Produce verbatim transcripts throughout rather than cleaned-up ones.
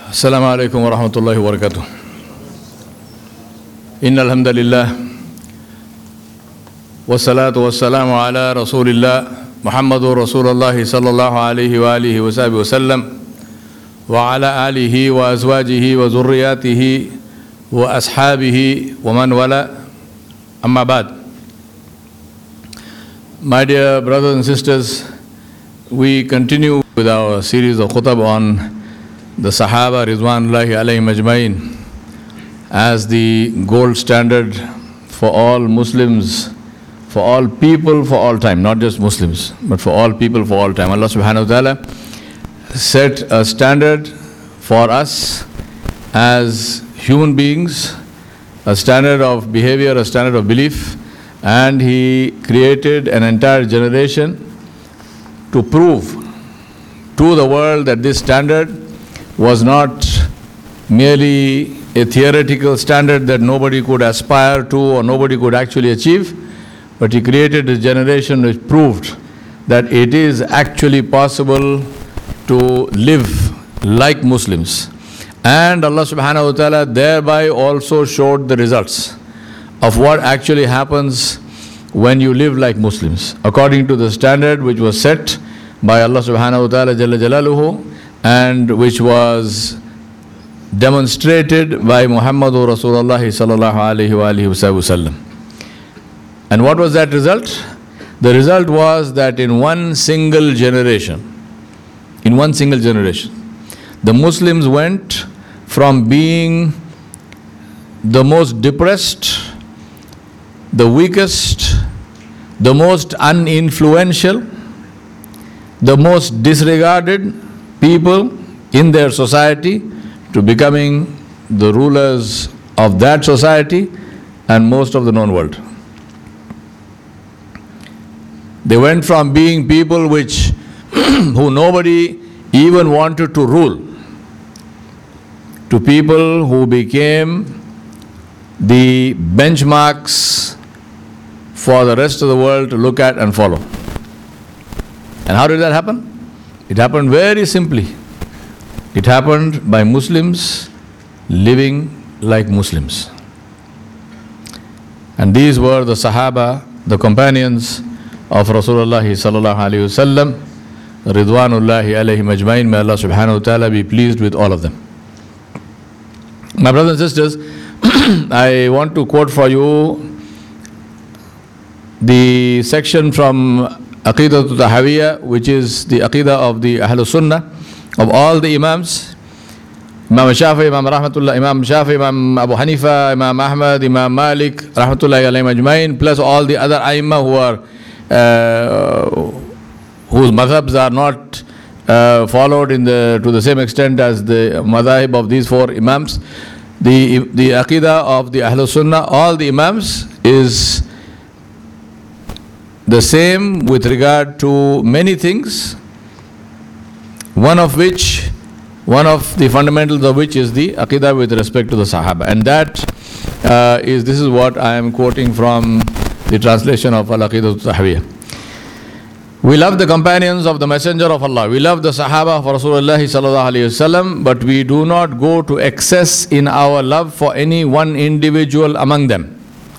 Assalamu alaikum wa rahmatullahi wa barakatuh. Inna alhamdulillah wa salatu wa salamu ala rasulillah Muhammadu Rasulullahi sallallahu alayhi wa alihi wa sahbihi wa sallam wa ala alihi wa azwajihi wa zurriyatihi wa ashabihi wa man wala amma ba'd. My dear brothers and sisters, we continue with our series of khutab on the Sahaba Ridwanullahi alayhim ajmain as the gold standard for all Muslims, for all people, for all time, not just Muslims, but for all people, for all time. Allah subhanahu wa ta'ala set a standard for us as human beings, a standard of behavior, a standard of belief, and He created an entire generation to prove to the world that this standard was not merely a theoretical standard that nobody could aspire to or nobody could actually achieve, but He created a generation which proved that it is actually possible to live like Muslims. And Allah subhanahu wa ta'ala thereby also showed the results of what actually happens when you live like Muslims, according to the standard which was set by Allah subhanahu wa ta'ala Jalla Jalaluhu, and which was demonstrated by Muhammadur Rasulullah sallallahu alayhi wa alihi wa sallam. And what was that result? The result was that in one single generation, in one single generation, the Muslims went from being the most depressed, the weakest, the most uninfluential, the most disregarded people in their society to becoming the rulers of that society and most of the known world. They went from being people which who nobody even wanted to rule to people who became the benchmarks for the rest of the world to look at and follow. And how did that happen? It happened very simply. It happened by Muslims living like Muslims. And these were the Sahaba, the companions of Rasulullah sallallahu alayhi wa sallam, Ridwanullahi alayhim ajmain. May Allah subhanahu wa ta'ala be pleased with all of them. My brothers and sisters, I want to quote for you the section from Aqidah Tahawiyya, which is the Aqidah of the Ahlul Sunnah, of all the Imams, Imam Shafi, Imam Rahmatullah, Imam Shafi, Imam Abu Hanifa, Imam Ahmad, Imam Malik, Rahmatullahi alayhim ajmain, plus all the other Aimma who are, uh, whose madhabs are not uh, followed in the, to the same extent as the madhab of these four Imams. The, the Aqidah of the Ahlul Sunnah, all the Imams, is the same with regard to many things, one of which, one of the fundamentals of which is the Aqidah with respect to the Sahaba. And that uh, is, this is what I am quoting from the translation of Al-Aqidah Tahawiyya. We love the companions of the Messenger of Allah. We love the Sahaba of Rasulullah sallallahu alayhi wasallam, but we do not go to excess in our love for any one individual among them.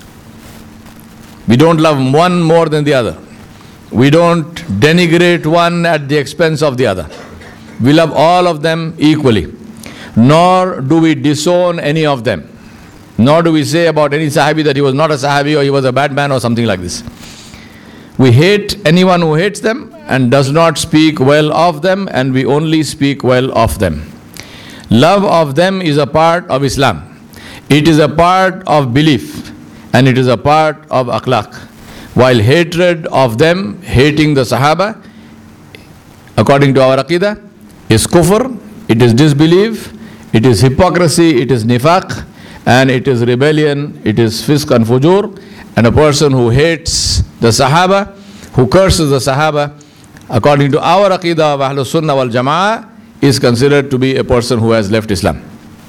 We don't love one more than the other. We don't denigrate one at the expense of the other. We love all of them equally. Nor do we disown any of them. Nor do we say about any Sahabi that he was not a Sahabi or he was a bad man or something like this. We hate anyone who hates them and does not speak well of them, and we only speak well of them. Love of them is a part of Islam. It is a part of belief. And it is a part of akhlaq. While hatred of them, hating the Sahaba, according to our Aqidah, is kufr, it is disbelief, it is hypocrisy, it is nifaq, and it is rebellion, it is fisq and fujur. And a person who hates the Sahaba, who curses the Sahaba, according to our Aqidah of Ahlus Sunnah wal Jama'ah, is considered to be a person who has left Islam.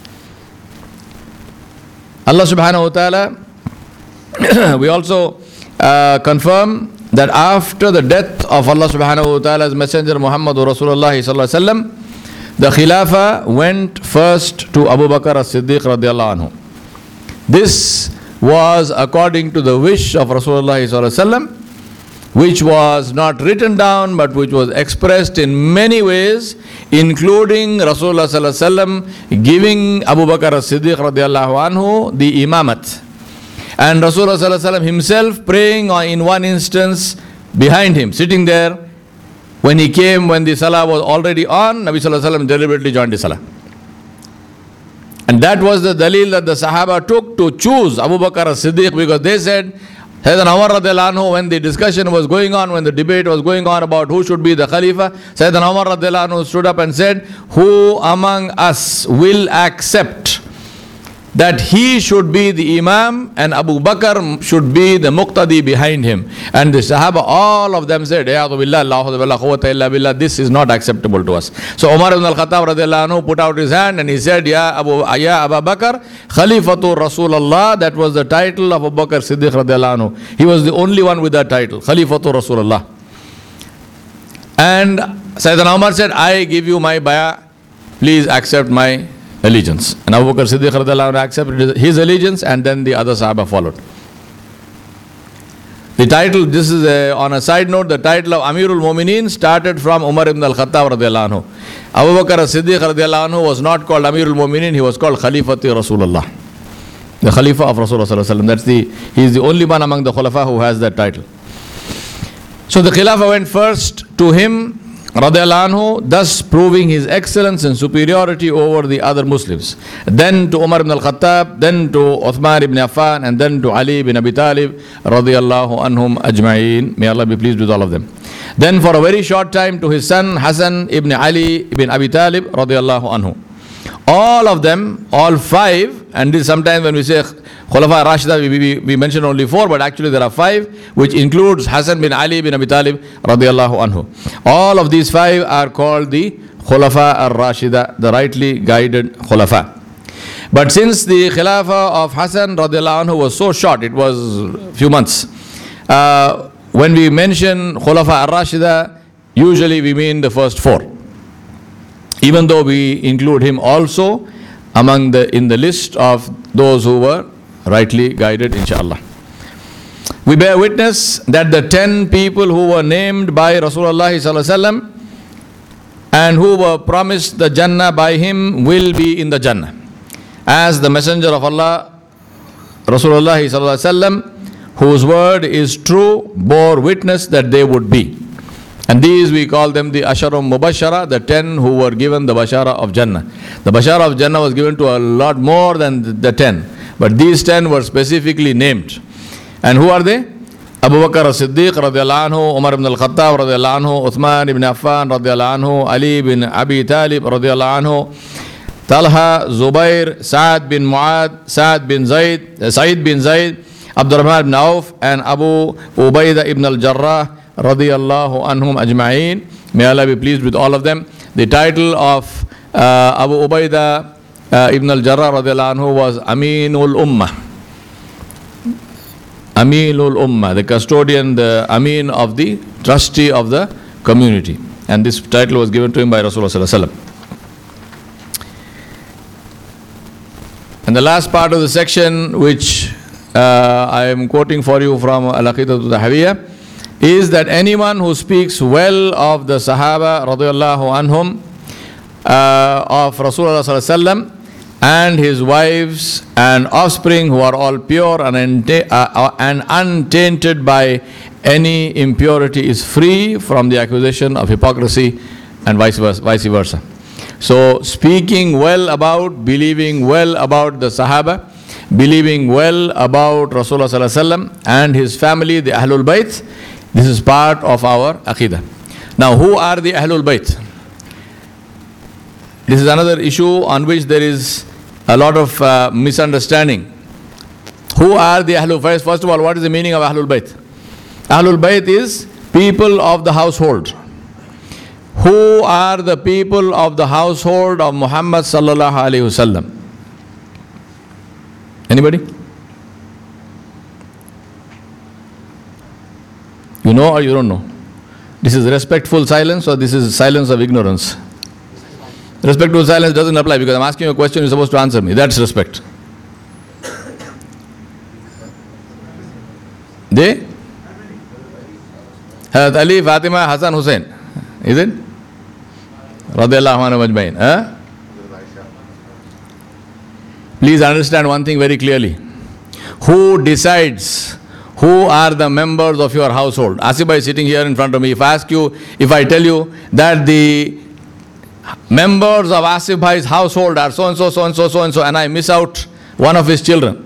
Allah subhanahu wa ta'ala, we also uh, confirm that after the death of Allah subhanahu wa ta'ala's messenger Muhammadur Rasulullah sallallahu alaihi wasallam, the Khilafah went first to Abu Bakr as-Siddiq radiallahu anhu. This was according to the wish of Rasulullah sallallahu alaihi wasallam, which was not written down but which was expressed in many ways, including Rasulullah sallallahu alaihi wasallam giving Abu Bakr as-Siddiq radiallahu anhu the imamat, and Rasulullah sallallahu alaihi wasallam himself praying in one instance behind him, sitting there. When he came, when the salah was already on, Nabi sallallahu alaihi wasallam deliberately joined the salah. And that was the dalil that the Sahaba took to choose Abu Bakr as-Siddiq, because they said, Sayyidina Umar radiallahu anhu, when the discussion was going on, when the debate was going on about who should be the Khalifa, Sayyidina Umar radiallahu anhu stood up and said, who among us will accept that he should be the Imam and Abu Bakr should be the Muqtadi behind him? And the Sahaba, all of them said, this is not acceptable to us. So Umar ibn al-Khattab radiallahu anhu put out his hand and he said, Ya Abu, Ya Abu Bakr, Khalifatul Rasulullah. That was the title of Abu Bakr Siddiq radiallahu anhu. He was the only one with that title, Khalifatul Rasulullah. And Sayyidina Umar said, I give you my bayah, please accept my allegiance. And Abu Bakr Siddiq radiallahu anhu accepted his allegiance, and then the other Sahaba followed. The title, this is a, on a side note, the title of Amirul Mu'mineen started from Umar ibn al-Khattab radiallahu anhu. Abu Bakr Siddiq radiallahu anhu was not called Amirul Mu'mineen, he was called Khalifati Rasulullah, the Khalifa of Rasulullah sallallahu alaihi wasallam. That's the, he is the only one among the Khulafa who has that title. So the Khilafah went first to him radiallahu anhu, thus proving his excellence and superiority over the other Muslims. Then to Umar ibn al-Khattab, then to Uthman ibn Affan, and then to Ali ibn Abi Talib radiallahu anhum ajma'een. May Allah be pleased with all of them. Then for a very short time to his son Hassan ibn Ali ibn Abi Talib radiallahu anhu. All of them, all five, and this sometimes when we say Khulafa Rashida, we, we, we mention only four, but actually there are five, which includes Hassan bin Ali bin Abi Talib radiallahu anhu. All of these five are called the Khulafa ar-Rashida, the rightly guided Khulafa. But since the Khilafah of Hassan radiallahu anhu was so short, it was a few months, uh, when we mention Khulafa ar-Rashida, usually we mean the first four. Even though we include him also among the in the list of those who were rightly guided, inshallah. We bear witness that the ten people who were named by Rasulullah sallallahu alaihi wasallam and who were promised the Jannah by him will be in the Jannah, as the Messenger of Allah Rasulullah sallallahu alaihi wasallam, whose word is true, bore witness that they would be. And these we call them the Asharum Mubashara, the ten who were given the Bashara of Jannah. The Bashara of Jannah was given to a lot more than the ten, but these ten were specifically named. And who are they? Abu Bakr as-Siddiq radiallahu anhu, Umar ibn al-Khattab radiallahu anhu, Uthman ibn Affan radiallahu anhu, Ali ibn Abi Talib radiallahu anhu, Talha, Zubair, Sa'ad bin Mu'ad, Sa'ad bin Zayd, Sa'id bin Zayd, Abdurrahman ibn Auf, and Abu Ubaidah ibn al-Jarrah radiyallahu anhum ajma'een. May Allah be pleased with all of them. The title of uh, Abu Ubaidah uh, ibn al-Jarrah radiyallahu anhu was Aminul Ummah. Aminul Ummah, the custodian, the Amin of the trustee of the community. And this title was given to him by Rasulullah sallallahu alaihi wasallam. And the last part of the section, which uh, I am quoting for you from Al-Aqidatul Tahawiyya, is that anyone who speaks well of the Sahaba radiyallahu anhum, uh, of Rasulullah sallallahu alaihi wasallam, and his wives and offspring who are all pure and, unta- uh, and untainted by any impurity is free from the accusation of hypocrisy and vice versa. Vice versa. So speaking well about, believing well about the Sahaba, believing well about Rasulullah sallallahu alaihi wasallam and his family, the Ahlul Bayt, this is part of our Aqidah. Now, who are the Ahlul Bayt? This is another issue on which there is a lot of uh, misunderstanding. Who are the Ahlul Bayt? First of all, what is the meaning of Ahlul Bayt? Ahlul Bayt is people of the household. Who are the people of the household of Muhammad sallallahu alaihi wasallam? Anybody? You know or you don't know? This is respectful silence or this is silence of ignorance? Respectful silence doesn't apply because I'm asking you a question, you're supposed to answer me. That's respect. They? Hazrat Ali, Fatima, Hassan, Hussein. Is it? Radiallahu anhu majmain. Huh? Please understand one thing very clearly. Who decides who are the members of your household? Asif bhai is sitting here in front of me. If I ask you, if I tell you that the members of Asif bhai's household are so and so, so and so, so and so, and I miss out one of his children.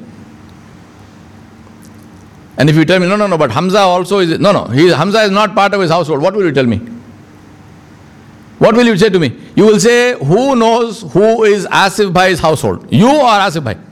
And if you tell me, no, no, no, but Hamza also is, no, no, he, Hamza is not part of his household, what will you tell me? What will you say to me? You will say, who knows who is Asif bhai's household? You or Asif bhai?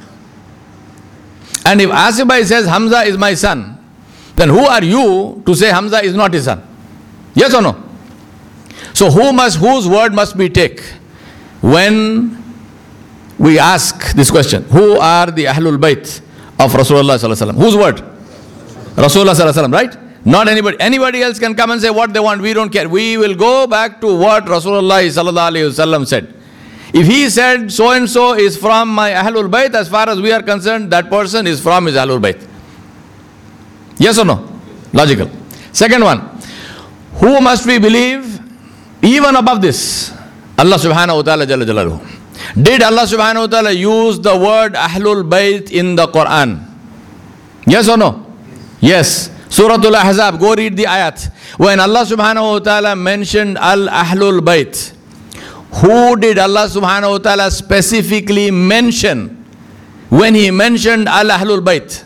And if Asif bhai says Hamza is my son, then who are you to say Hamza is not his son? Yes or no? So who must, whose word must we take when we ask this question? Who are the Ahlul Bayt of Rasulullah sallallahu alaihi wasallam? Whose word? Rasulullah sallallahu alaihi wasallam, right? Not anybody. Anybody else can come and say what they want. We don't care. We will go back to what Rasulullah sallallahu alaihi wasallam said. If he said so and so is from my Ahlul Bayt, as far as we are concerned, that person is from his Ahlul Bayt. Yes or no? Logical. Second one, who must we believe even above this? Allah subhanahu wa ta'ala jalla jalaluhu. Did Allah subhanahu wa ta'ala use the word Ahlul Bayt in the Quran? Yes or no? Yes. Suratul Ahzab, go read the ayat. When Allah subhanahu wa ta'ala mentioned Al-Ahlul Bayt, who did Allah subhanahu wa ta'ala specifically mention when he mentioned Al-Ahlul Bayt?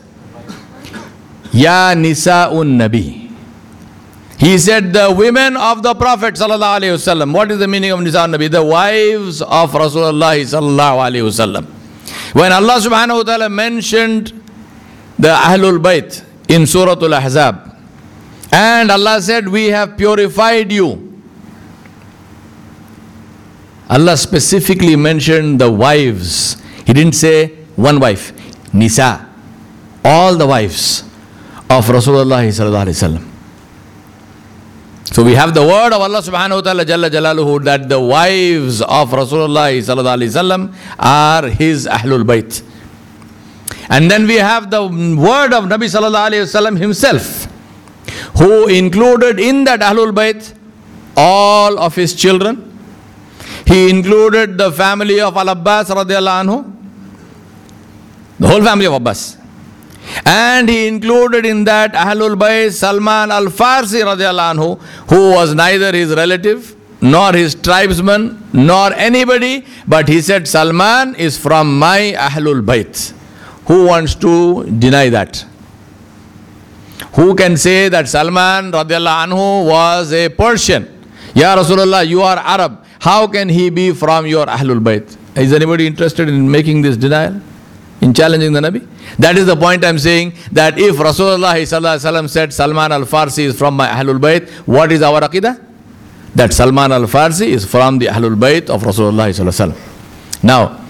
Ya Nisa'un Nabi. He said the women of the Prophet sallallahu alaihi wasallam. What is the meaning of Nisa'un Nabi? The wives of Rasulullah sallallahu alaihi wasallam. When Allah subhanahu wa ta'ala mentioned the Ahlul Bayt in Suratul Ahzab, and Allah said, we have purified you. Allah specifically mentioned the wives. He didn't say one wife. Nisa. All the wives of Rasulullah sallallahu alaihi wasallam. So we have the word of Allah subhanahu wa ta'ala jalla jalaluhu that the wives of Rasulullah sallallahu alaihi wasallam are his Ahlul Bayt. And then we have the word of Nabi sallallahu alaihi wasallam himself, who included in that Ahlul Bayt all of his children. He included the family of Al-Abbas radiallahu anhu, the whole family of Abbas. And he included in that Ahlul Bayt Salman Al-Farsi radiallahu anhu, who was neither his relative, nor his tribesman, nor anybody, but he said Salman is from my Ahlul Bayt. Who wants to deny that? Who can say that Salman radiallahu anhu was a Persian? Ya Rasulullah, you are Arab. How can he be from your Ahlul Bayt? Is anybody interested in making this denial? In challenging the Nabi? That is the point I'm saying, that if Rasulullah sallallahu alaihi wasallam said Salman al-Farsi is from my Ahlul Bayt, what is our aqidah? That Salman al-Farsi is from the Ahlul Bayt of Rasulullah sallallahu alaihi wasallam. Now,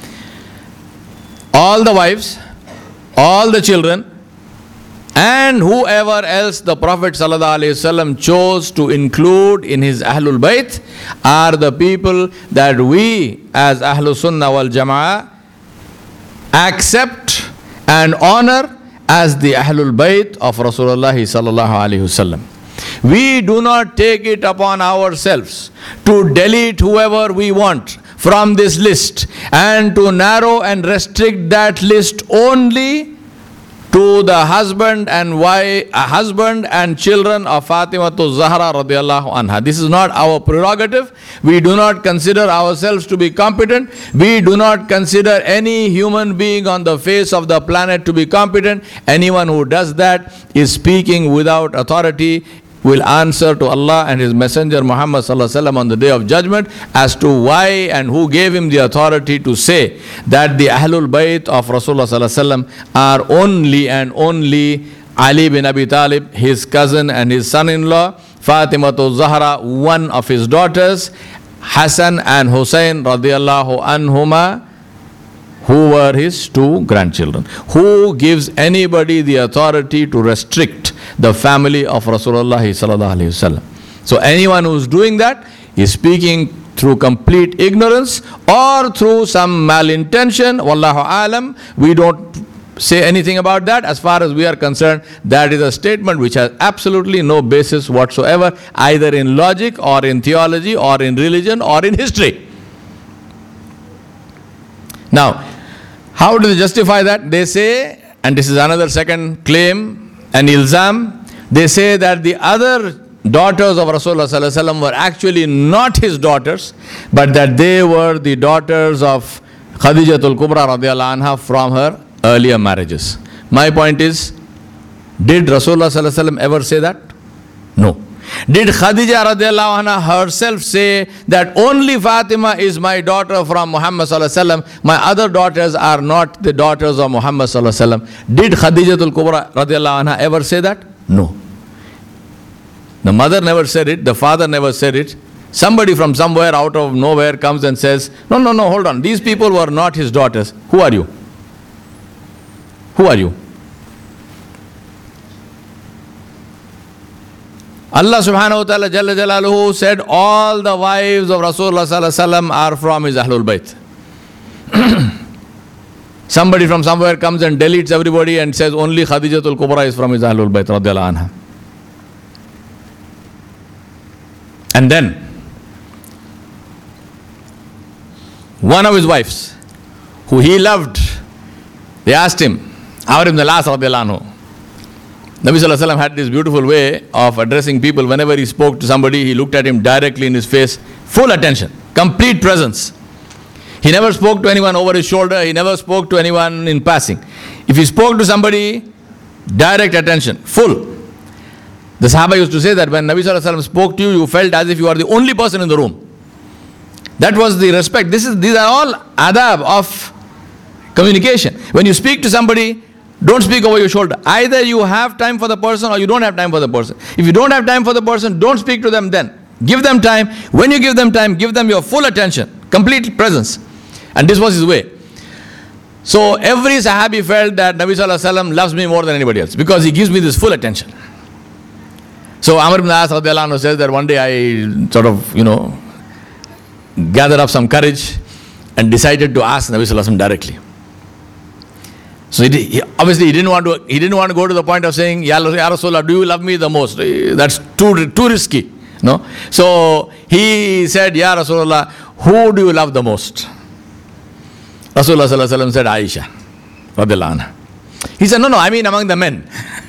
all the wives, all the children, and whoever else the Prophet sallallahu alaihi wasallam chose to include in his Ahlul Bayt are the people that we as Ahlul Sunnah wal Jama'ah accept and honor as the Ahlul Bayt of Rasulullah sallallahu alaihi wasallam. We do not take it upon ourselves to delete whoever we want from this list and to narrow and restrict that list only to the husband and wife, uh, husband and children of Fatima Zahra radiallahu anha. This is not our prerogative. We do not consider ourselves to be competent. We do not consider any human being on the face of the planet to be competent. Anyone who does that is speaking without authority, will answer to Allah and His Messenger Muhammad sallallahu alaihi wasallam on the Day of Judgment as to why and who gave him the authority to say that the Ahlul Bayt of Rasulullah sallallahu alaihi wasallam are only and only Ali bin Abi Talib, his cousin and his son-in-law, Fatima Zahra, one of his daughters, Hassan and Hussein radiallahu anhuma, who were his two grandchildren. Who gives anybody the authority to restrict the family of Rasulullah sallallahu alaihi wasallam? So anyone who is doing that is speaking through complete ignorance or through some malintention. Wallahu alam, we don't say anything about that. As far as we are concerned, that is a statement which has absolutely no basis whatsoever, either in logic or in theology or in religion or in history. Now, how do they justify that? They say, and this is another second claim, an ilzam, they say that the other daughters of Rasulullah sallallahu alaihi wasallam were actually not his daughters, but that they were the daughters of Khadijatul Kubra radiallahu anha from her earlier marriages. My point is, did Rasulullah sallallahu alaihi wasallam ever say that? No. Did Khadija radiallahu anha herself say that only Fatima is my daughter from Muhammad sallallahu alaihi wasallam, my other daughters are not the daughters of Muhammad sallallahu alaihi wasallam? Did Khadijatul Kubra radiallahu anha ever say that? No. The mother never said it, the father never said it. Somebody from somewhere out of nowhere comes and says, no, no, no, hold on, these people were not his daughters. Who are you? Who are you? Allah subhanahu wa ta'ala Jalla Jalaluhu said all the wives of Rasulullah sallallahu alaihi wasallam are from his Ahlul Bayt. Somebody from somewhere comes and deletes everybody and says only Khadijatul Kubra is from his Ahlul Bayt radiallahu anha. And then, one of his wives, who he loved, they asked him, Amr ibn al-As radiallahu anhu. Nabi sallallahu alaihi wasallam had this beautiful way of addressing people. Whenever he spoke to somebody, he looked at him directly in his face, full attention, complete presence. He never spoke to anyone over his shoulder, he never spoke to anyone in passing. If he spoke to somebody, direct attention, full. The Sahaba used to say that when Nabi sallallahu alaihi wasallam spoke to you, you felt as if you are the only person in the room. That was the respect. This is, these are all adab of communication. When you speak to somebody, don't speak over your shoulder. Either you have time for the person or you don't have time for the person. If you don't have time for the person, don't speak to them then. Give them time. When you give them time, give them your full attention, complete presence. And this was his way. So every Sahabi felt that Nabi sallallahu alaihi wasallam loves me more than anybody else because he gives me this full attention. So Amr ibn al-As radiallahu anhu says that one day I sort of, you know, gathered up some courage and decided to ask Nabi sallallahu alaihi wasallam directly. So he, he, obviously he didn't want to he didn't want to go to the point of saying, Ya Rasulullah, do you love me the most? That's too too risky. No? So he said, Ya Rasulullah, who do you love the most? Rasulullah sallallahu alaihi wasallam said, Aisha radiallahu anha. He said, no, no, I mean among the men.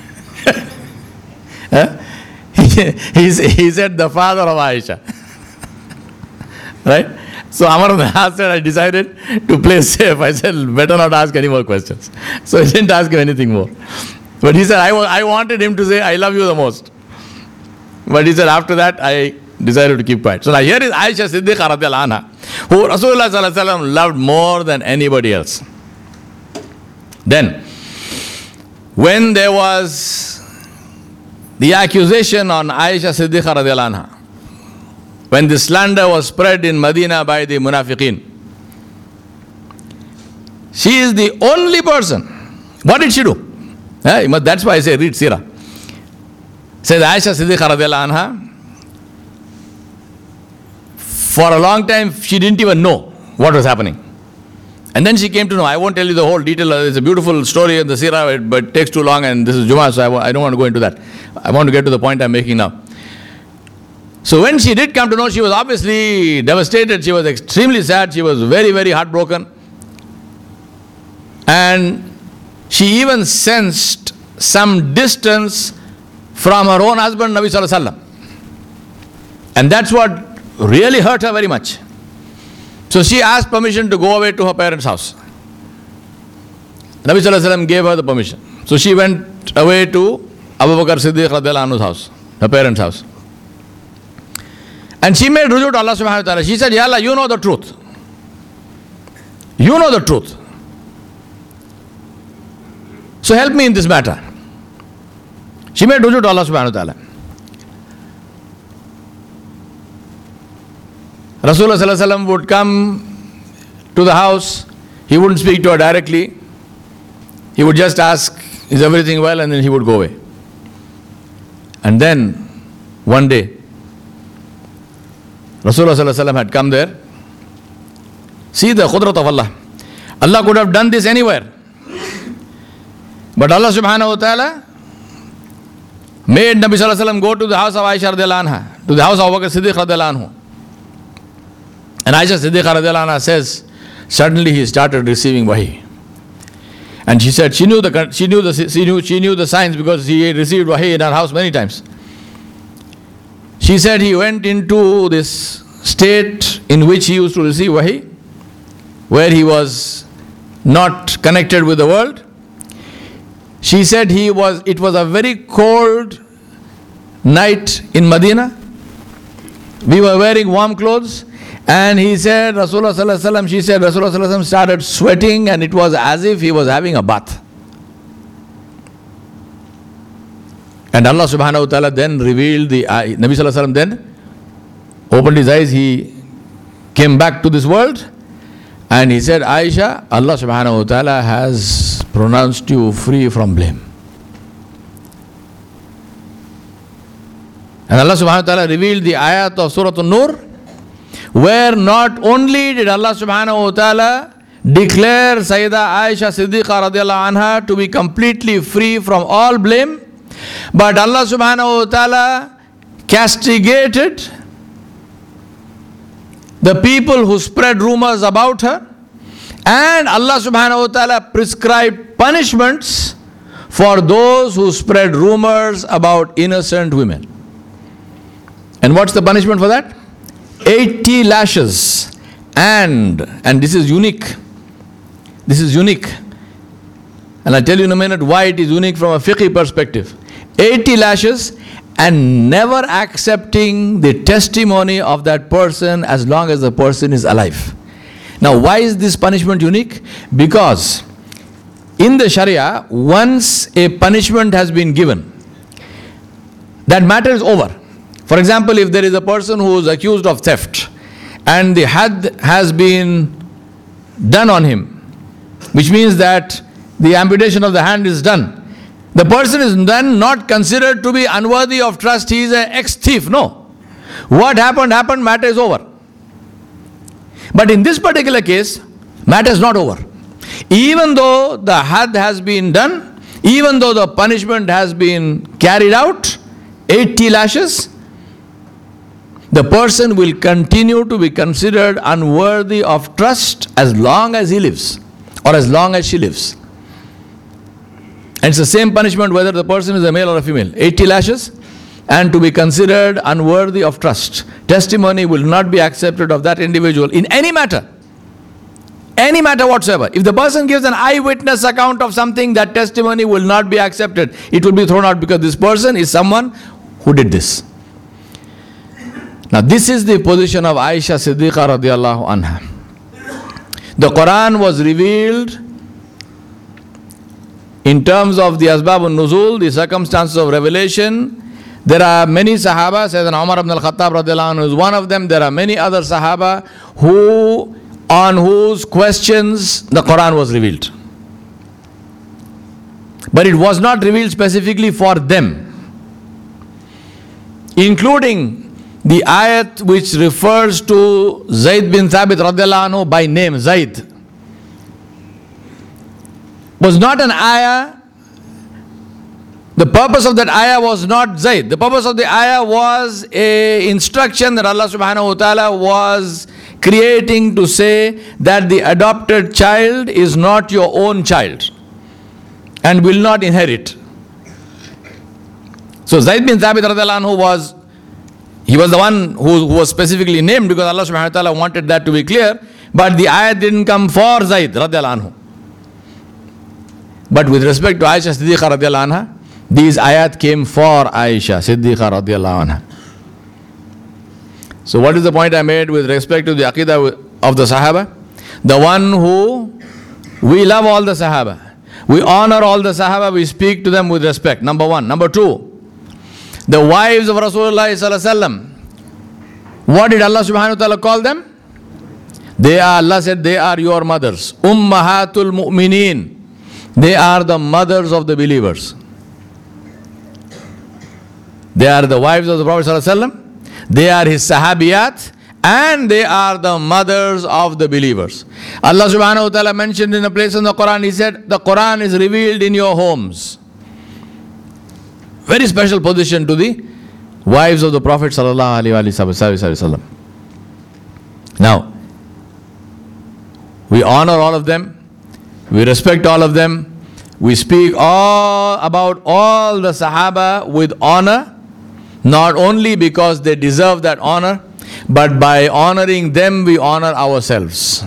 Huh? he, he said the father of Aisha. Right? So Amr ibn al-As said, I decided to play safe. I said, better not ask any more questions. So I didn't ask him anything more. But he said, I, I wanted him to say, I love you the most. But he said, after that, I decided to keep quiet. So now here is Aisha Siddiqa radiallahu anha, who Rasulullah sallallahu alaihi wasallam loved more than anybody else. Then, when there was the accusation on Aisha Siddiqa radiallahu anha, when the slander was spread in Medina by the munafiqeen, she is the only person. What did she do? Eh, that's why I say read Sirah. Says Aisha Siddiqa radiallahu anha, for a long time she didn't even know what was happening. And then she came to know. I won't tell you the whole detail. It's a beautiful story in the Sirah, but it takes too long and this is Jummah, so I don't want to go into that. I want to get to the point I'm making now. So when she did come to know, she was obviously devastated. She was extremely sad. She was very, very heartbroken. And she even sensed some distance from her own husband, Nabi sallallahu alaihi wasallam. And that's what really hurt her very much. So she asked permission to go away to her parents' house. Nabi sallallahu alaihi wasallam gave her the permission. So she went away to Abu Bakr Siddiq radiallahu anhu's house, her parents' house. And she made ruju to Allah subhanahu wa ta'ala. She said, Ya Allah, you know the truth. You know the truth. So help me in this matter. She made ruju to Allah subhanahu wa ta'ala. Rasulullah sallallahu alaihi wasallam would come to the house. He wouldn't speak to her directly. He would just ask, is everything well? And then he would go away. And then, one day, Rasulullah sallallahu alaihi wasallam had come there. See the qudrat of Allah. Allah could have done this anywhere. But Allah subhanahu wa ta'ala made Nabi sallallahu alaihi wasallam go to the house of Aisha radiallahu anha, to the house of Abu Bakr Siddiq radiallahu anhu. And Aisha Siddiqa radiallahu anha says, suddenly he started receiving wahi. And she said she knew the she knew the she knew she knew the signs because he had received wahi in her house many times. She said he went into this state in which he used to receive wahi, where he was not connected with the world. She said he was it was a very cold night in Medina. We were wearing warm clothes. And he said, Rasulullah sallallahu alaihi wasallam, she said, Rasulullah sallallahu alaihi wasallam started sweating and it was as if he was having a bath. And Allah subhanahu wa ta'ala then revealed the, uh, Nabi sallallahu alaihi wasallam then opened his eyes, he came back to this world and he said, Aisha, Allah subhanahu wa ta'ala has pronounced you free from blame. And Allah subhanahu wa ta'ala revealed the ayat of Surah An-Nur, where not only did Allah subhanahu wa ta'ala declare Sayyida Aisha Siddiqa radiallahu anha to be completely free from all blame, but Allah subhanahu wa ta'ala castigated the people who spread rumors about her, and Allah subhanahu wa ta'ala prescribed punishments for those who spread rumors about innocent women. And what's the punishment for that? eighty lashes, and and this is unique this is unique and I'll tell you in a minute why it is unique from a fiqh perspective. Eighty lashes and never accepting the testimony of that person as long as the person is alive. Now why is this punishment unique? Because in the Sharia, once a punishment has been given, that matter is over. For example, if there is a person who is accused of theft and the had has been done on him, which means that the amputation of the hand is done, the person is then not considered to be unworthy of trust. He is an ex-thief. No. What happened, happened, matter is over. But in this particular case, matter is not over. Even though the had has been done, even though the punishment has been carried out, eighty lashes, the person will continue to be considered unworthy of trust as long as he lives or as long as she lives. And it's the same punishment whether the person is a male or a female. eighty lashes and to be considered unworthy of trust. Testimony will not be accepted of that individual in any matter. Any matter whatsoever. If the person gives an eyewitness account of something, that testimony will not be accepted. It will be thrown out because this person is someone who did this. Now this is the position of Aisha Siddiqa radiallahu anha. The Quran was revealed in terms of the Asbab al-Nuzul, the circumstances of revelation. There are many Sahaba, Sayyidina Umar ibn al-Khattab radiallahu anhu is one of them. There are many other Sahaba who, on whose questions the Quran was revealed. But it was not revealed specifically for them, including the ayat which refers to Zayd bin Thabit radiallahu anhu by name, Zayd, was not an ayah. The purpose of that ayah was not Zayd. The purpose of the ayah was a instruction that Allah subhanahu wa ta'ala was creating to say that the adopted child is not your own child and will not inherit. So Zayd bin Thabit radiallahu anhu was He was the one who, who was specifically named because Allah subhanahu wa ta'ala wanted that to be clear. But the ayat didn't come for Zayd radiallahu anhu. But with respect to Aisha Siddiqa radiallahu anha, these ayat came for Aisha Siddiqa radiallahu anha. So what is the point I made with respect to the Aqidah of the Sahaba? The one who, we love all the Sahaba. We honor all the Sahaba. We speak to them with respect. Number one. Number two. The wives of Rasulullah sallallahu alaihi wasallam, what did Allah subhanahu wa ta'ala call them? They are, Allah said, they are your mothers. Ummahatul mu'mineen. They are the mothers of the believers. They are the wives of the Prophet sallallahu alaihi wasallam. They are his sahabiyat and they are the mothers of the believers. Allah subhanahu wa ta'ala mentioned in a place in the Quran, He said, the Quran is revealed in your homes. Very special position to the wives of the Prophet sallallahu alaihi wasallam. Now, we honor all of them, we respect all of them, we speak all about all the Sahaba with honor, not only because they deserve that honor, but by honoring them we honor ourselves.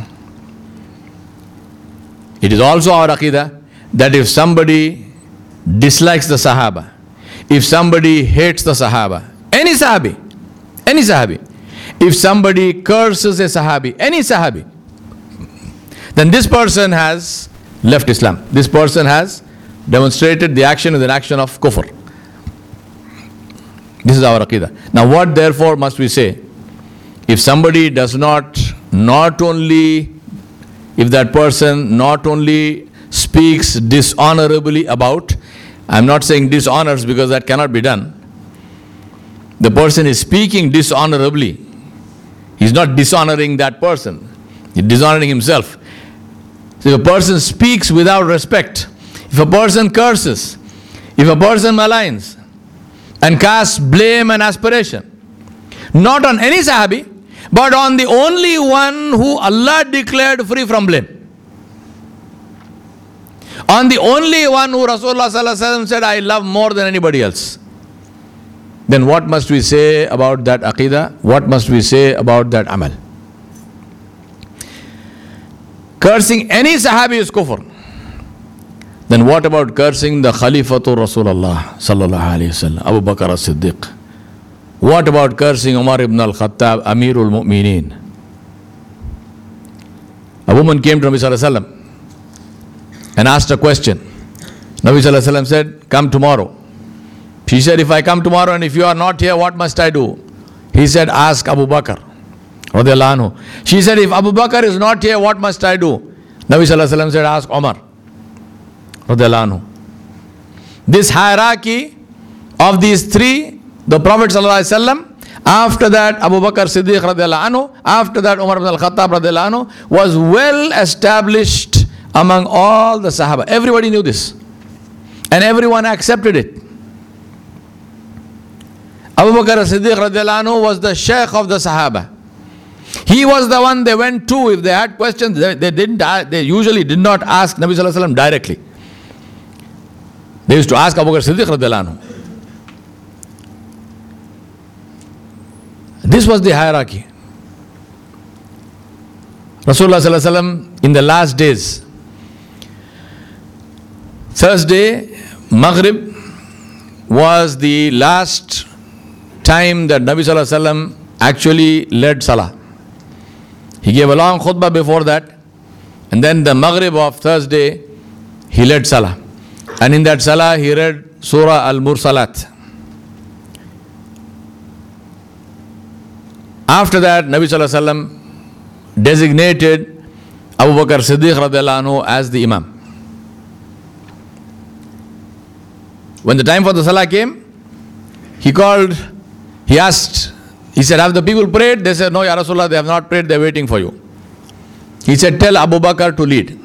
It is also our aqidah that if somebody dislikes the Sahaba, if somebody hates the Sahaba, any Sahabi, any Sahabi, if somebody curses a Sahabi, any Sahabi, then this person has left Islam. This person has demonstrated the action is an action of kufr. This is our aqidah. Now what therefore must we say? If somebody does not, not only, if that person not only speaks dishonorably about, I'm not saying dishonors because that cannot be done. The person is speaking dishonorably. He's not dishonoring that person. He's dishonoring himself. So if a person speaks without respect, if a person curses, if a person maligns and casts blame and aspiration, not on any Sahabi, but on the only one who Allah declared free from blame, on the only one who Rasulullah sallallahu alaihi wasallam said, I love more than anybody else, then what must we say about that aqidah? What must we say about that amal? Cursing any Sahabi is kufr. Then what about cursing the Khalifatul Rasulullah sallallahu alaihi wasallam, Abu Bakr as-Siddiq? What about cursing Umar ibn al-Khattab, Amirul Mu'mineen? A woman came to Nabi sallallahu alaihi wasallam and asked a question. Nabi sallallahu alaihi wasallam said, come tomorrow. She said, if I come tomorrow and if you are not here, what must I do? He said, ask Abu Bakr radiallahu anhu. She said, if Abu Bakr is not here, what must I do? Nabi sallallahu alaihi wasallam said, ask Umar radiallahu anhu. This hierarchy of these three, the Prophet sallallahu alaihi wasallam, after that Abu Bakr Siddiq radiallahu anhu, after that Umar ibn al-Khattab radiallahu anhu, was well established among all the Sahaba. Everybody knew this. And everyone accepted it. Abu Bakr Siddiq radiallahu anhu was the Shaykh of the Sahaba. He was the one they went to if they had questions. They, they didn't. They usually did not ask Nabi sallallahu alaihi wasallam directly. They used to ask Abu Bakr Siddiq radiallahu anhu. This was the hierarchy. Rasulullah sallallahu alaihi wasallam in the last days, Thursday, Maghrib was the last time that Nabi sallallahu alaihi wasallam actually led Salah. He gave a long khutbah before that, and then the Maghrib of Thursday, he led Salah. And in that Salah, he read Surah Al-Mursalat. After that, Nabi sallallahu alaihi wasallam designated Abu Bakr Siddiq radiallahu anhu as the Imam. When the time for the Salah came, he called, he asked, he said, have the people prayed? They said, no, Ya Rasulullah, they have not prayed, they are waiting for you. He said, tell Abu Bakr to lead.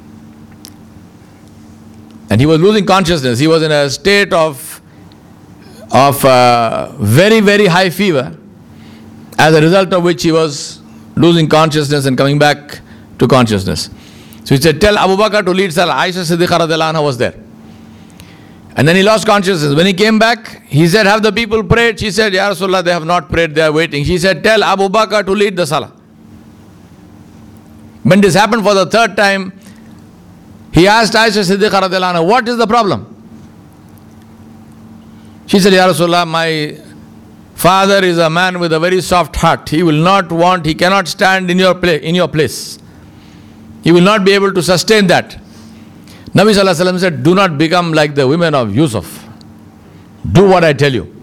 And he was losing consciousness. He was in a state of, of uh, very, very high fever, as a result of which he was losing consciousness and coming back to consciousness. So he said, tell Abu Bakr to lead Salah. Aisha Siddiqa radiallahu anha was there. And then he lost consciousness. When he came back, he said, have the people prayed? She said, Ya Rasulullah, they have not prayed, they are waiting. She said, tell Abu Bakr to lead the Salah. When this happened for the third time, he asked Aisha Siddiqa radiallahu anha, what is the problem? She said, Ya Rasulullah, my father is a man with a very soft heart. He will not want, he cannot stand in your, place, in your place. He will not be able to sustain that. Nabi sallallahu alaihi wasallam said, do not become like the women of Yusuf. Do what I tell you.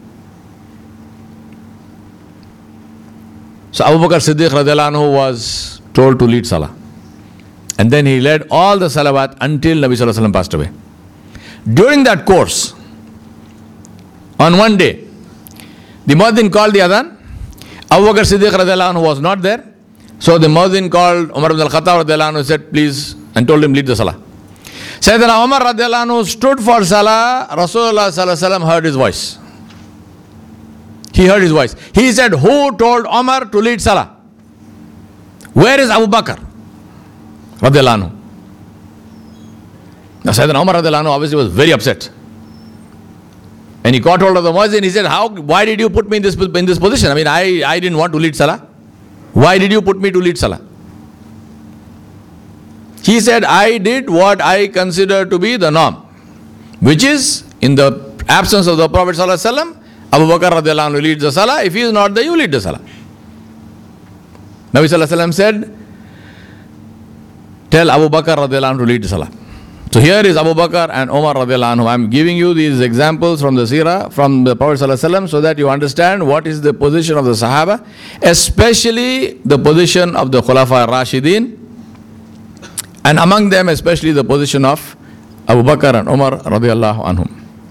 So Abu Bakr Siddiq radiallahu anhu was told to lead Salah. And then he led all the salawat until Nabi sallallahu alaihi wasallam passed away. During that course, on one day, the muezzin called the adhan, Abu Bakr Siddiq radiallahu anhu was not there. So the Muazzin called Umar ibn al-Khattab radiallahu anhu, said, please, and told him, lead the salah. Sayyidina Umar radiallahu anhu stood for salah. Rasulullah sallallahu alaihi wasallam heard his voice. He heard his voice. He said, who told Umar to lead salah? Where is Abu Bakr radiallahu anhu? Now Sayyidina Umar radiallahu anhu obviously was very upset. And he caught hold of the Muazzin. He said, how, why did you put me in this, in this position? I mean, I, I didn't want to lead salah. Why did you put me to lead salah? He said, I did what I consider to be the norm, which is, in the absence of the Prophet sallallahu alaihi wasallam, Abu Bakr radiallahu anhu leads the salah. If he is not there, you lead the salah. Nabi sallallahu alaihi wasallam said, tell Abu Bakr radiallahu anhu to lead the salah. So here is Abu Bakr and Umar radiallahu anhu. I am giving you these examples from the seerah, from the Prophet sallallahu alaihi wasallam, so that you understand what is the position of the Sahaba, especially the position of the Khulafa Rashidin, and among them especially the position of Abu Bakr and Umar radiallahu anhum.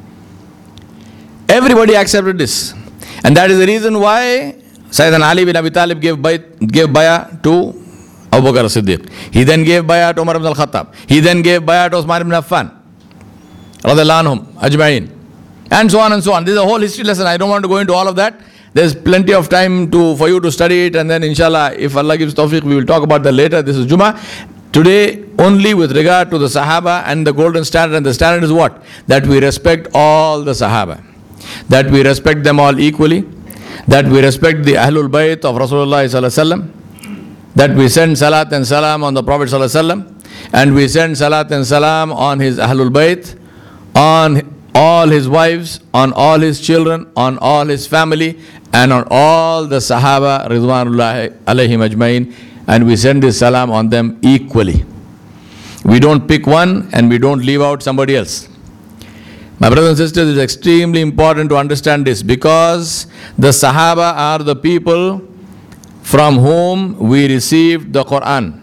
Everybody accepted this. And that is the reason why Sayyidina Ali bin Abi Talib gave bayat, gave bayah to Abu Bakr as-Siddiq. He then gave bayah to Umar ibn al-Khattab. He then gave bayah to Uthman ibn Affan radiallahu anhum ajma'in. And so on and so on. This is a whole history lesson. I don't want to go into all of that. There's plenty of time to for you to study it, and then inshallah, if Allah gives tawfiq, we will talk about that later. This is Jummah. Today, only with regard to the Sahaba and the golden standard. And the standard is what? That we respect all the Sahaba. That we respect them all equally. That we respect the Ahlul Bayt of Rasulullah sallallahu alaihi wasallam. That we send salat and salam on the Prophet sallallahu alaihi wasallam. And we send salat and salam on his Ahlul Bayt, on all his wives, on all his children, on all his family, and on all the Sahaba Ridwanullahi alayhim ajmain. And we send this salam on them equally. We don't pick one and we don't leave out somebody else. My brothers and sisters, it is extremely important to understand this, because the Sahaba are the people from whom we received the Quran.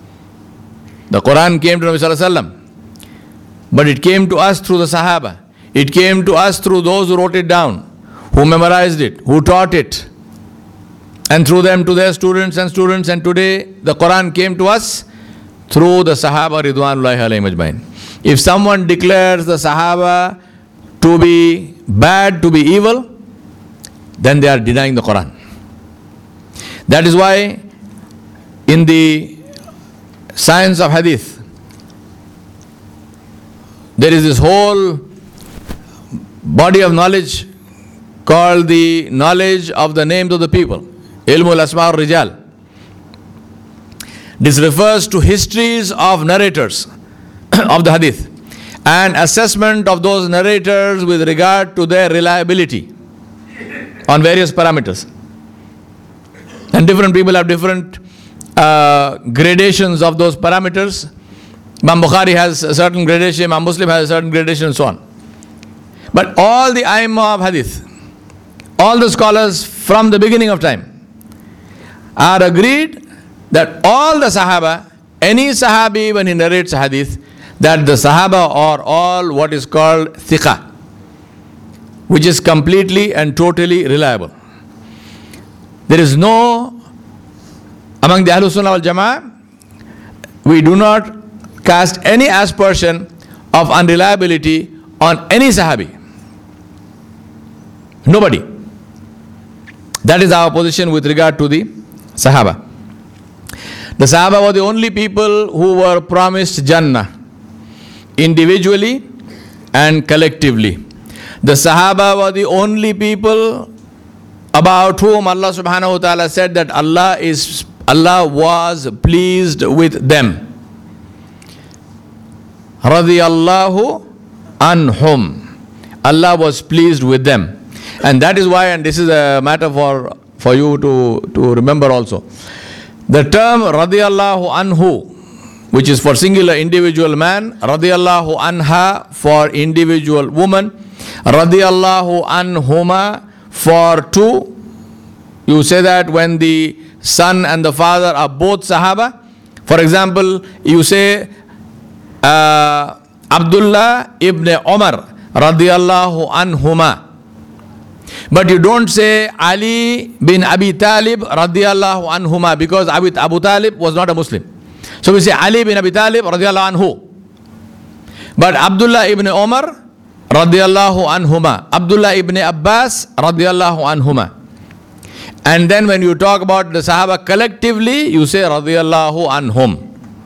The Quran came to Nabi sallallahu alaihi wasallam, but it came to us through the Sahaba. It came to us through those who wrote it down, who memorized it, who taught it, and through them to their students and students. And today the Quran came to us through the Sahaba Ridwanullahi alayhim ajmain. If someone declares the Sahaba to be bad, to be evil, then they are denying the Quran. That is why in the science of hadith, there is this whole body of knowledge called the knowledge of the names of the people. Ilmul Asma al-Rijal. This refers to histories of narrators of the hadith and assessment of those narrators with regard to their reliability on various parameters. And different people have different uh, gradations of those parameters. Imam Bukhari has a certain gradation, Imam Muslim has a certain gradation, and so on. But all the Aimma of hadith, all the scholars from the beginning of time, are agreed that all the Sahaba, any Sahabi when he narrates a hadith, that the Sahaba are all what is called thiqa, which is completely and totally reliable. There is no, among the Ahlus Sunnah wal Jama'ah, we do not cast any aspersion of unreliability on any Sahabi. Nobody. That is our position with regard to the Sahaba. The Sahaba were the only people who were promised Jannah, individually and collectively. The Sahaba were the only people about whom Allah subhanahu wa ta'ala said that Allah is Allah was pleased with them. Radiyallahu anhum. Allah was pleased with them. And that is why, and this is a matter for, for you to, to remember also, the term radiyallahu anhu, which is for singular individual man, radiyallahu anha for individual woman, radiyallahu anhuma for two. You say that when the son and the father are both Sahaba. For example, you say uh, Abdullah ibn Umar radiyallahu anhuma. But you don't say Ali bin Abi Talib radiyallahu anhuma, because Abu, Abu Talib was not a Muslim. So we say Ali bin Abi Talib radiyallahu anhu. But Abdullah ibn Umar radiyallahu anhuma, Abdullah ibn Abbas radiyallahu anhuma. And then when you talk about the Sahaba collectively, you say radiyallahu anhum.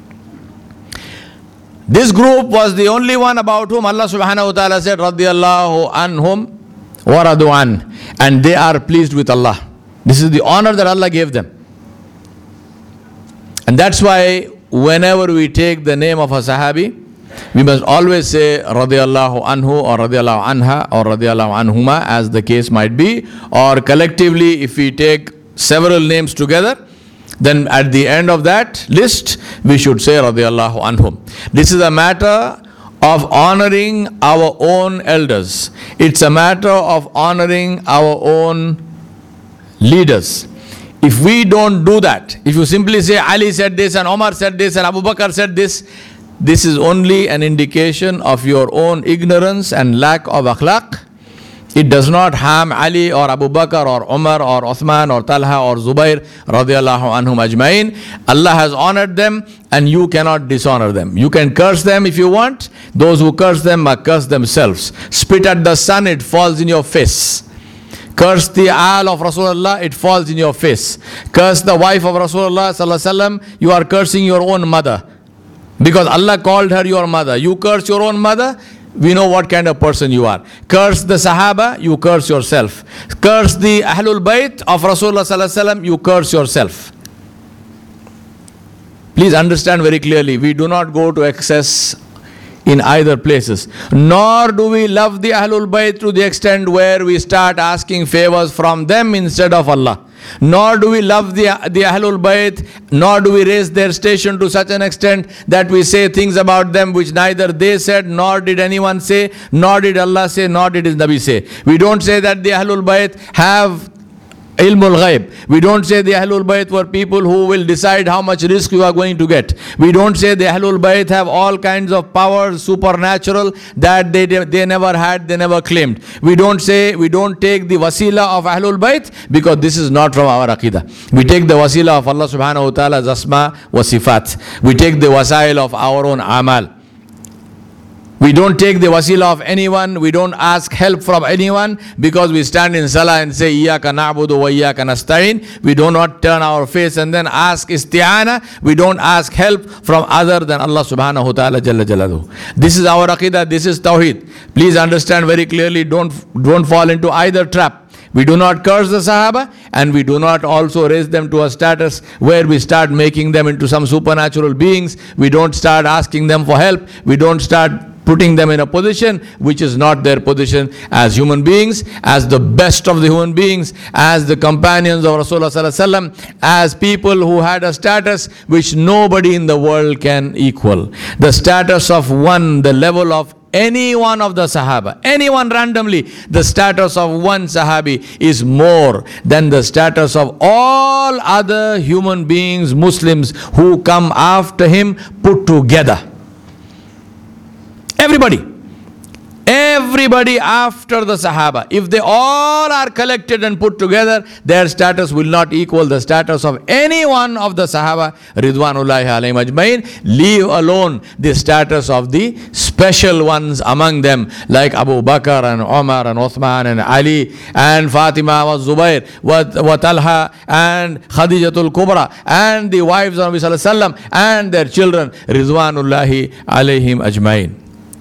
This group was the only one about whom Allah subhanahu wa ta'ala said radiyallahu anhum wa radu an, and they are pleased with Allah. This is the honor that Allah gave them. And that's why whenever we take the name of a Sahabi, we must always say radiyallahu anhu or radiyallahu anha or radiyallahu anhuma, as the case might be, or collectively if we take several names together, then at the end of that list we should say radiyallahu anhum. This is a matter of honoring our own elders. It's a matter of honoring our own leaders. If we don't do that, if you simply say Ali said this and Omar said this and Abu Bakr said this, this is only an indication of your own ignorance and lack of akhlaq. It does not harm Ali or Abu Bakr or Umar or Uthman or Talha or Zubair radiyallahu anhum ajmain. Allah has honored them and you cannot dishonor them. You can curse them if you want. Those who curse them must curse themselves. Spit at the sun, it falls in your face. Curse the Aal of Rasulullah, it falls in your face. Curse the wife of Rasulullah sallallahu alaihi wasallam, you are cursing your own mother. Because Allah called her your mother. You curse your own mother, we know what kind of person you are. Curse the Sahaba, you curse yourself. Curse the Ahlul Bayt of Rasulullah sallallahu alaihi wasallam, you curse yourself. Please understand very clearly, we do not go to excess in either places. Nor do we love the Ahlul Bayt to the extent where we start asking favors from them instead of Allah. Nor do we love the, the Ahlul Bayt, nor do we raise their station to such an extent that we say things about them which neither they said, nor did anyone say, nor did Allah say, nor did His Nabi say. We don't say that the Ahlul Bayt have ilmul ghaib. We don't say the Ahlul Bayt were people who will decide how much risk you are going to get. We don't say the Ahlul Bayt have all kinds of powers, supernatural, that they, they never had, they never claimed. We don't say, we don't take the wasila of Ahlul Bayt, because this is not from our aqidah. We take the wasila of Allah subhanahu wa ta'ala's asma wa sifat. We take the wasail of our own amal. We don't take the wasila of anyone, we don't ask help from anyone, because we stand in salah and say, Iyaka na'budu wa iyaka nasta'in. We do not turn our face and then ask isti'ana. We don't ask help from other than Allah subhanahu wa ta'ala jalla jalaluhu. This is our aqidah, this is tawheed. Please understand very clearly, don't, don't fall into either trap. We do not curse the Sahaba, and we do not also raise them to a status where we start making them into some supernatural beings. We don't start asking them for help. We don't start putting them in a position which is not their position as human beings, as the best of the human beings, as the companions of Rasulullah sallallahu alaihi wasallam, as people who had a status which nobody in the world can equal. The status of one, the level of any one of the Sahaba, anyone randomly, the status of one Sahabi is more than the status of all other human beings, Muslims who come after him put together. Everybody. Everybody after the Sahaba, if they all are collected and put together, their status will not equal the status of any one of the Sahaba, Ridwanullahi alayhim ajmain, leave alone the status of the special ones among them, like Abu Bakr and Umar and Uthman and Ali and Fatima wa Zubair wa Talha and Khadijatul Kubra and the wives of Nabi sallallahu alaihi wasallam and their children, Ridwanullahi alayhim ajmain.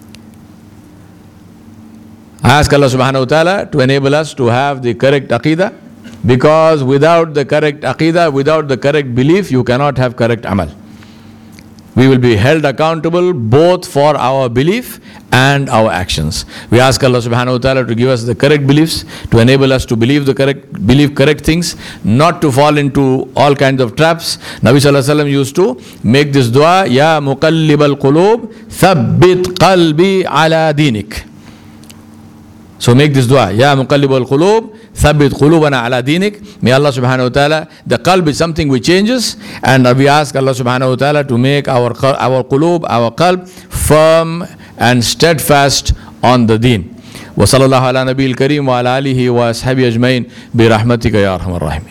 I ask Allah subhanahu wa ta'ala to enable us to have the correct aqidah, because without the correct aqidah, without the correct belief, you cannot have correct amal. We will be held accountable both for our belief and our actions. We ask Allah subhanahu wa ta'ala to give us the correct beliefs, to enable us to believe the correct believe correct things, not to fall into all kinds of traps. Nabi sallallahu alaihi wasallam used to make this dua, Ya muqallibal qulub, thabbit qalbi ala dinik. So make this dua, Ya muqallibal qulub, thabbit qulubana ala dinik. May Allah subhanahu wa ta'ala, the qalb is something which changes, and we ask Allah subhanahu wa ta'ala to make our our qulub, our qalb firm and steadfast on the deen. Wa sallallahu ala nabiyil kareem wa ala alihi wa ashabi ajmain bi rahmatika ya arhamar rahimin.